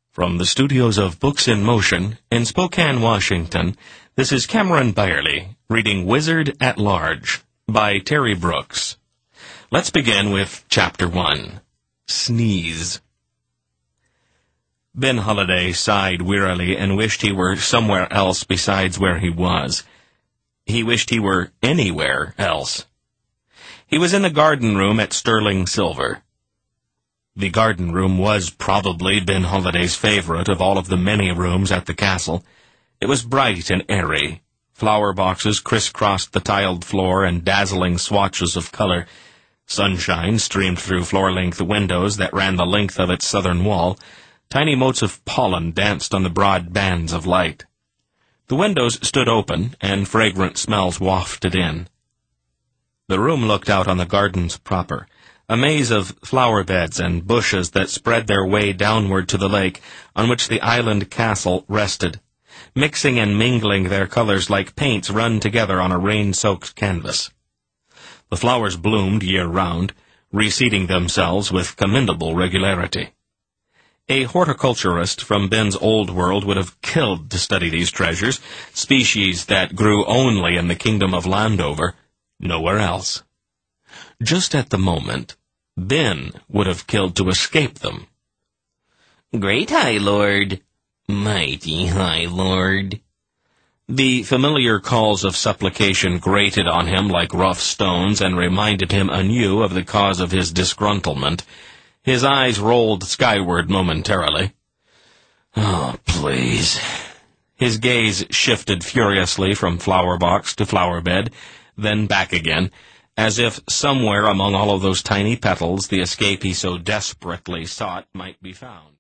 From the studios of Books in Motion in Spokane, Washington, this is Cameron Byerly reading Wizard at Large by Terry Brooks. Let's begin with Chapter 1, Sneeze. Ben Holliday sighed wearily and wished he were somewhere else besides where he was. He wished he were anywhere else. He was in the garden room at Sterling Silver. The garden room was probably Ben Holliday's favorite of all of the many rooms at the castle. It was bright and airy. Flower boxes crisscrossed the tiled floor in dazzling swatches of color. Sunshine streamed through floor-length windows that ran the length of its southern wall. Tiny motes of pollen danced on the broad bands of light. The windows stood open, and fragrant smells wafted in. The room looked out on the gardens proper, a maze of flower beds and bushes that spread their way downward to the lake on which the island castle rested, mixing and mingling their colors like paints run together on a rain-soaked canvas. The flowers bloomed year-round, reseeding themselves with commendable regularity. A horticulturist from Ben's old world would have killed to study these treasures, species that grew only in the kingdom of Landover, nowhere else. Just at the moment, Ben would have killed to escape them. "Great High Lord, mighty High Lord." The familiar calls of supplication grated on him like rough stones and reminded him anew of the cause of his disgruntlement. His eyes rolled skyward momentarily. "Oh, please." His gaze shifted furiously from flower box to flower bed, then back again, as if somewhere among all of those tiny petals the escape he so desperately sought might be found.